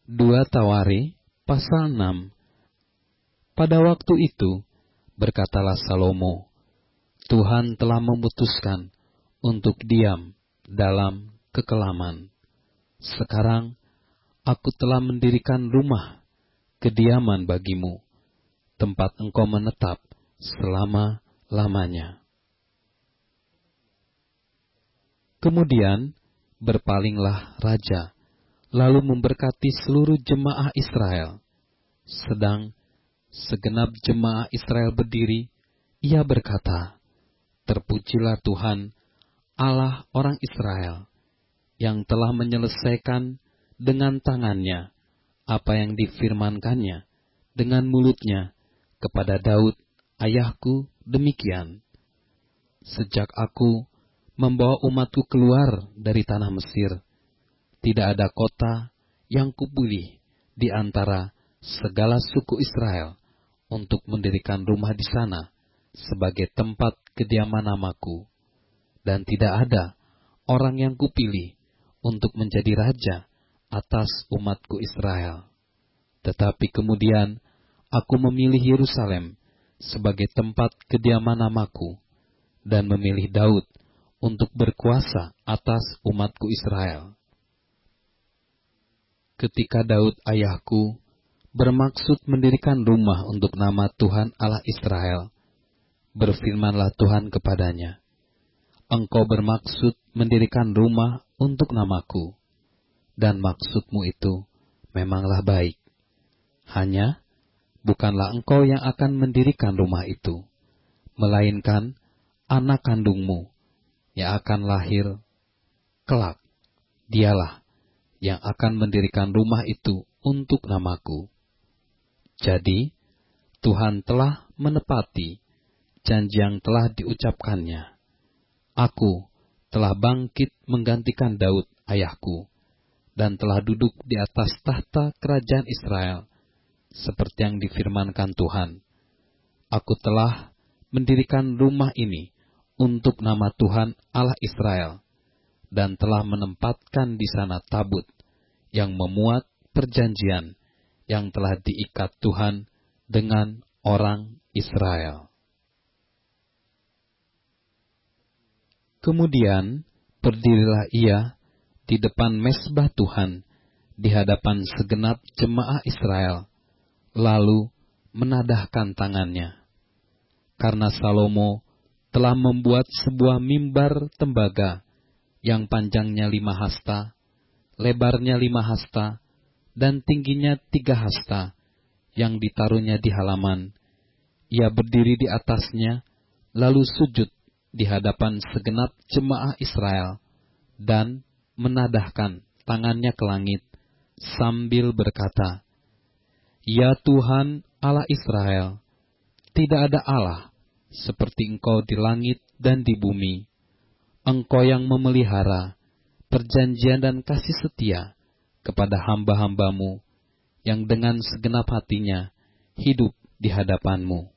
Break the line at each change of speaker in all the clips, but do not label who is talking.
2 Tawari pasal 6. Pada waktu itu, berkatalah Salomo, Tuhan telah memutuskan untuk diam dalam kekelaman. Sekarang, aku telah mendirikan rumah kediaman bagimu, tempat engkau menetap selama-lamanya. Kemudian, berpalinglah raja, lalu memberkati seluruh jemaah Israel. Sedang segenap jemaah Israel berdiri, ia berkata, Terpujilah Tuhan, Allah orang Israel, yang telah menyelesaikan dengan tangannya apa yang difirmankannya dengan mulutnya kepada Daud, ayahku, demikian. Sejak aku membawa umatku keluar dari tanah Mesir, tidak ada kota yang kupilih di antara segala suku Israel untuk mendirikan rumah di sana sebagai tempat kediaman namaku. Dan tidak ada orang yang kupilih untuk menjadi raja atas umatku Israel. Tetapi kemudian aku memilih Yerusalem sebagai tempat kediaman namaku, dan memilih Daud untuk berkuasa atas umatku Israel. Ketika Daud ayahku bermaksud mendirikan rumah untuk nama Tuhan Allah Israel, berfirmanlah Tuhan kepadanya, Engkau bermaksud mendirikan rumah untuk namaku, dan maksudmu itu memanglah baik. Hanya, bukanlah engkau yang akan mendirikan rumah itu, melainkan anak kandungmu yang akan lahir kelak. Dialah yang akan mendirikan rumah itu untuk namaku. Jadi, Tuhan telah menepati janji yang telah diucapkannya. Aku telah bangkit menggantikan Daud ayahku, dan telah duduk di atas tahta kerajaan Israel, seperti yang difirmankan Tuhan. Aku telah mendirikan rumah ini untuk nama Tuhan Allah Israel, dan telah menempatkan di sana tabut yang memuat perjanjian yang telah diikat Tuhan dengan orang Israel. Kemudian berdirilah ia di depan mezbah Tuhan, di hadapan segenap jemaah Israel, lalu menadahkan tangannya. Karena Salomo telah membuat sebuah mimbar tembaga yang panjangnya 5 hasta, lebarnya 5 hasta, dan tingginya 3 hasta, yang ditaruhnya di halaman. Ia berdiri di atasnya, lalu sujud di hadapan segenap jemaah Israel, dan menadahkan tangannya ke langit, sambil berkata, Ya Tuhan Allah Israel, tidak ada Allah seperti Engkau di langit dan di bumi. Engkau yang memelihara perjanjian dan kasih setia kepada hamba-hambamu, yang dengan segenap hatinya hidup di hadapan-Mu.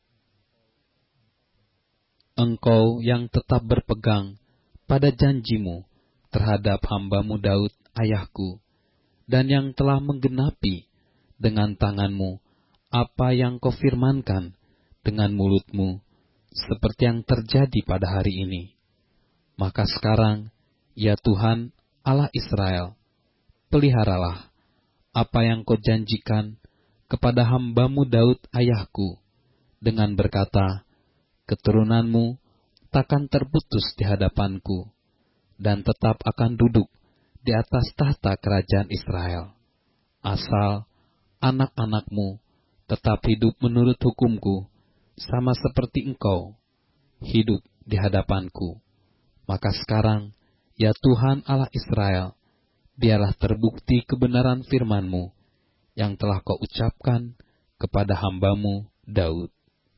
Engkau yang tetap berpegang pada janji-Mu terhadap hamba-Mu Daud ayahku, dan yang telah menggenapi dengan tangan-Mu apa yang Kau firmankan dengan mulut-Mu, seperti yang terjadi pada hari ini. Maka sekarang, ya Tuhan Allah Israel, peliharalah apa yang Kau janjikan kepada hamba-Mu Daud ayahku, dengan berkata, keturunanmu takkan terputus di hadapanku, dan tetap akan duduk di atas tahta kerajaan Israel, asal anak-anakmu tetap hidup menurut hukumku, sama seperti engkau hidup di hadapanku. Maka sekarang, ya Tuhan Allah Israel, biarlah terbukti kebenaran firman-Mu yang telah Kau ucapkan kepada hamba-Mu Daud.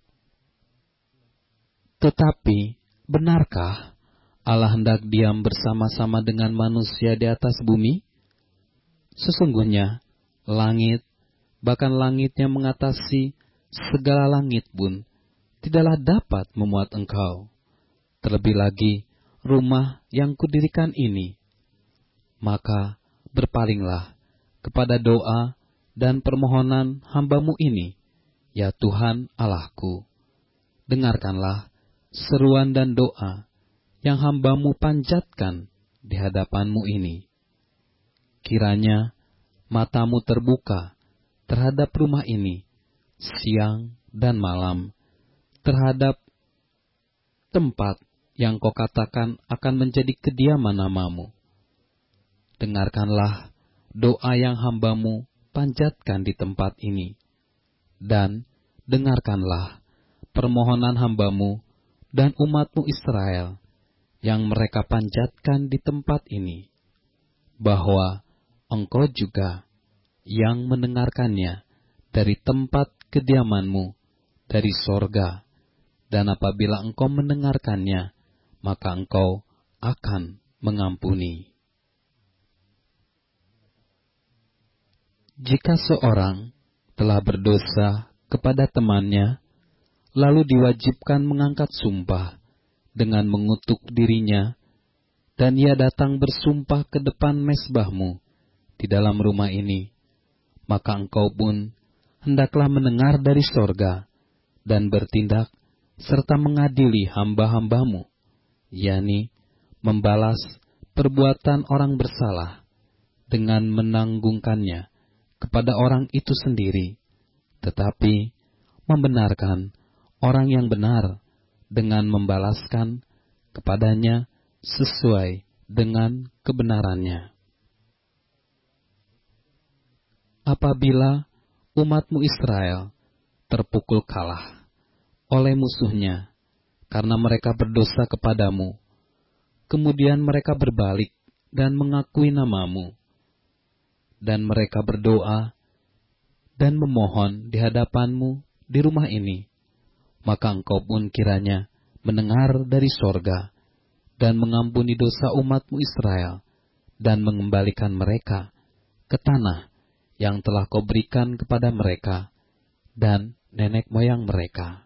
Tetapi, benarkah Allah hendak diam bersama-sama dengan manusia di atas bumi? Sesungguhnya, langit, bahkan langitnya mengatasi segala langit pun, tidaklah dapat memuat Engkau. Terlebih lagi, rumah yang kudirikan ini. Maka berpalinglah kepada doa dan permohonan hamba-Mu ini, ya Tuhan Allahku. Dengarkanlah seruan dan doa yang hamba-Mu panjatkan di hadapan-Mu ini. Kiranya mata-Mu terbuka terhadap rumah ini siang dan malam, terhadap tempat yang Kau katakan akan menjadi kediaman nama-Mu. Dengarkanlah doa yang hamba-Mu panjatkan di tempat ini, dan dengarkanlah permohonan hamba-Mu dan umat-Mu Israel yang mereka panjatkan di tempat ini, bahwa Engkau juga yang mendengarkannya dari tempat kediaman-Mu dari sorga, dan apabila Engkau mendengarkannya, maka Engkau akan mengampuni. Jika seorang telah berdosa kepada temannya, lalu diwajibkan mengangkat sumpah dengan mengutuk dirinya, dan ia datang bersumpah ke depan mezbah-Mu di dalam rumah ini, maka Engkau pun hendaklah mendengar dari sorga dan bertindak serta mengadili hamba-hamba-Mu, yakni membalas perbuatan orang bersalah dengan menanggungkannya kepada orang itu sendiri, tetapi membenarkan orang yang benar dengan membalaskan kepadanya sesuai dengan kebenarannya. Apabila umat-Mu Israel terpukul kalah oleh musuhnya karena mereka berdosa kepadamu, kemudian mereka berbalik dan mengakui nama-Mu, dan mereka berdoa dan memohon di hadapan-Mu di rumah ini, maka Engkau pun kiranya mendengar dari sorga dan mengampuni dosa umat-Mu Israel, dan mengembalikan mereka ke tanah yang telah Kau berikan kepada mereka dan nenek moyang mereka.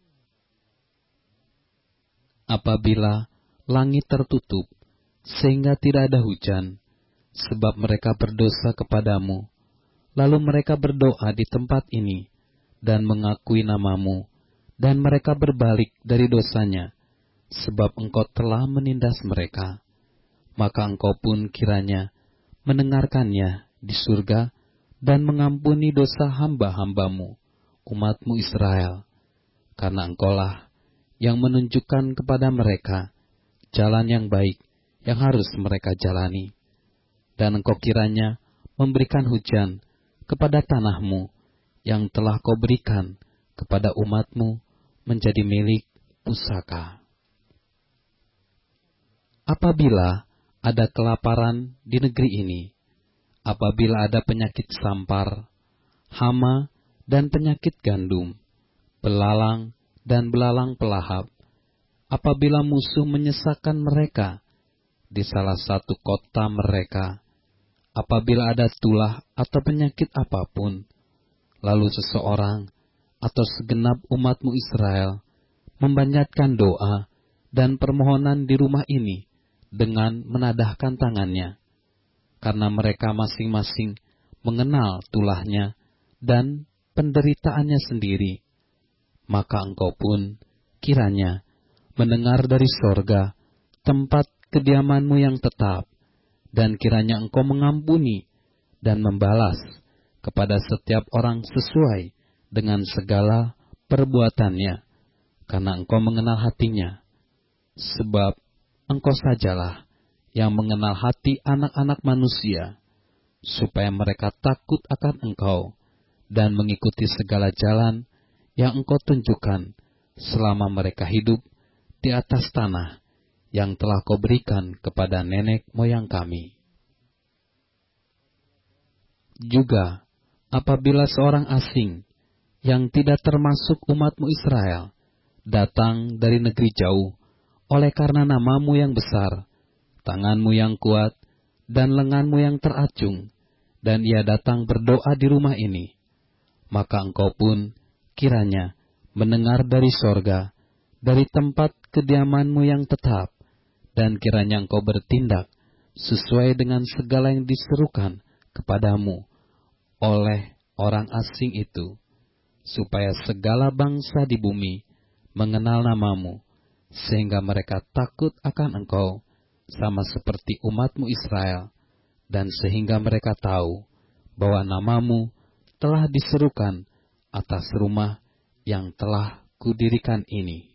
Apabila langit tertutup sehingga tidak ada hujan, sebab mereka berdosa kepadamu, lalu mereka berdoa di tempat ini dan mengakui nama-Mu, dan mereka berbalik dari dosanya, sebab Engkau telah menindas mereka, maka Engkau pun kiranya mendengarkannya di surga dan mengampuni dosa hamba-hamba-Mu, umat-Mu Israel, karena Engkaulah yang menunjukkan kepada mereka jalan yang baik yang harus mereka jalani. Dan Engkau kiranya memberikan hujan kepada tanah-Mu yang telah Kau berikan kepada umat-Mu menjadi milik pusaka. Apabila ada kelaparan di negeri ini, apabila ada penyakit sampar, hama, dan penyakit gandum, belalang dan belalang pelahap, apabila musuh menyesakkan mereka di salah satu kota mereka, apabila ada tulah atau penyakit apapun, lalu seseorang atau segenap umat-Mu Israel mempanjatkan doa dan permohonan di rumah ini dengan menadahkan tangannya, karena mereka masing-masing mengenal tulahnya dan penderitaannya sendiri, maka Engkau pun kiranya mendengar dari sorga tempat kediaman-Mu yang tetap, dan kiranya Engkau mengampuni dan membalas kepada setiap orang sesuai dengan segala perbuatannya, karena Engkau mengenal hatinya, sebab Engkau sajalah yang mengenal hati anak-anak manusia, supaya mereka takut akan Engkau dan mengikuti segala jalan yang Engkau tunjukkan selama mereka hidup di atas tanah yang telah Kau berikan kepada nenek moyang kami. Juga, apabila seorang asing yang tidak termasuk umat-Mu Israel datang dari negeri jauh, oleh karena nama-Mu yang besar, tangan-Mu yang kuat, dan lengan-Mu yang teracung, dan ia datang berdoa di rumah ini, maka Engkau pun kiranya mendengar dari sorga, dari tempat kediaman-Mu yang tetap, dan kiranya Engkau bertindak sesuai dengan segala yang diserukan kepadamu oleh orang asing itu, supaya segala bangsa di bumi mengenal namamu, sehingga mereka takut akan engkau, sama seperti umatmu Israel, dan sehingga mereka tahu bahwa namamu telah diserukan atas rumah yang telah kudirikan ini.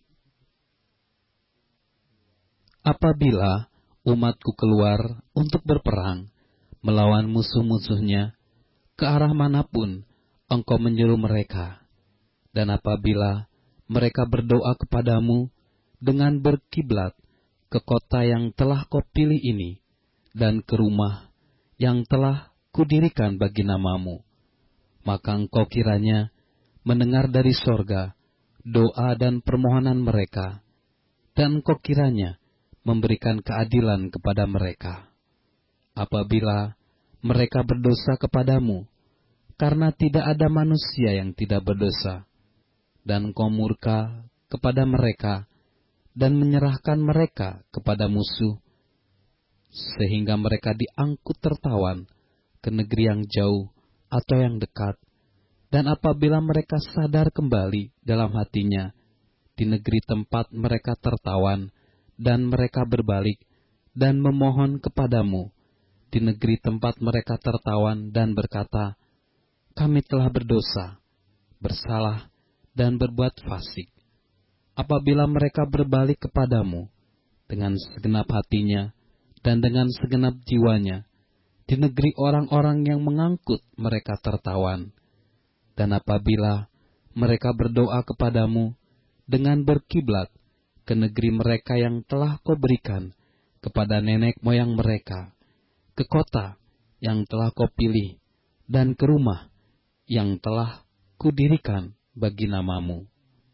Apabila umatku keluar untuk berperang melawan musuh-musuhnya, ke arah manapun engkau menyuruh mereka, dan apabila mereka berdoa kepadamu dengan berkiblat ke kota yang telah kau pilih ini, dan ke rumah yang telah kudirikan bagi namamu, maka engkau kiranya mendengar dari sorga doa dan permohonan mereka, dan engkau kiranya memberikan keadilan kepada mereka. Apabila mereka berdosa kepadamu, karena tidak ada manusia yang tidak berdosa, dan engkau murka kepada mereka, dan menyerahkan mereka kepada musuh, sehingga mereka diangkut tertawan ke negeri yang jauh atau yang dekat, dan apabila mereka sadar kembali dalam hatinya di negeri tempat mereka tertawan, dan mereka berbalik dan memohon kepadamu di negeri tempat mereka tertawan dan berkata, kami telah berdosa, bersalah, dan berbuat fasik. Apabila mereka berbalik kepadamu dengan segenap hatinya dan dengan segenap jiwanya di negeri orang-orang yang mengangkut mereka tertawan, dan apabila mereka berdoa kepadamu dengan berkiblat ke negeri mereka yang telah kau berikan kepada nenek moyang mereka, ke kota yang telah kau pilih, dan ke rumah yang telah kudirikan bagi namamu,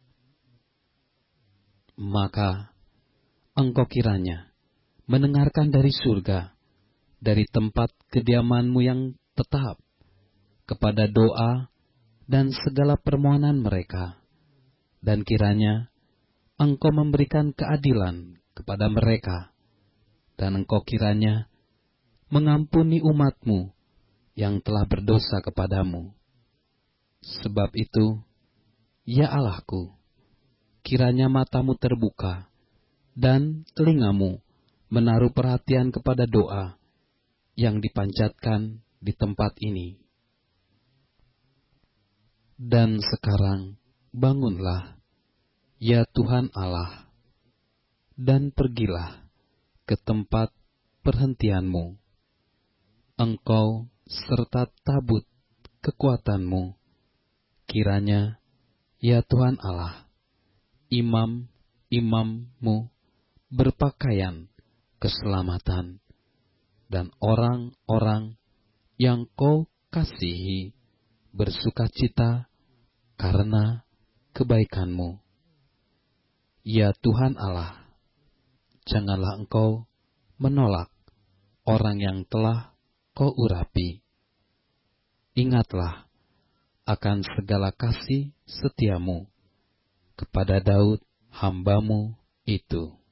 maka engkau kiranya mendengarkan dari surga, dari tempat kediamanmu yang tetap, kepada doa dan segala permohonan mereka, dan kiranya engkau memberikan keadilan kepada mereka, dan engkau kiranya mengampuni umatmu yang telah berdosa kepadamu. Sebab itu, ya Allahku, kiranya matamu terbuka, dan telingamu menaruh perhatian kepada doa yang dipanjatkan di tempat ini. Dan sekarang, bangunlah, ya Tuhan Allah, dan pergilah ke tempat perhentianmu. Engkau serta tabut kekuatanmu. Kiranya, ya Tuhan Allah, imam-imammu berpakaian keselamatan, dan orang-orang yang kau kasihi bersukacita karena kebaikanmu. Ya Tuhan Allah, janganlah engkau menolak orang yang telah kau urapi. Ingatlah akan segala kasih setiamu kepada Daud hamba-Mu itu.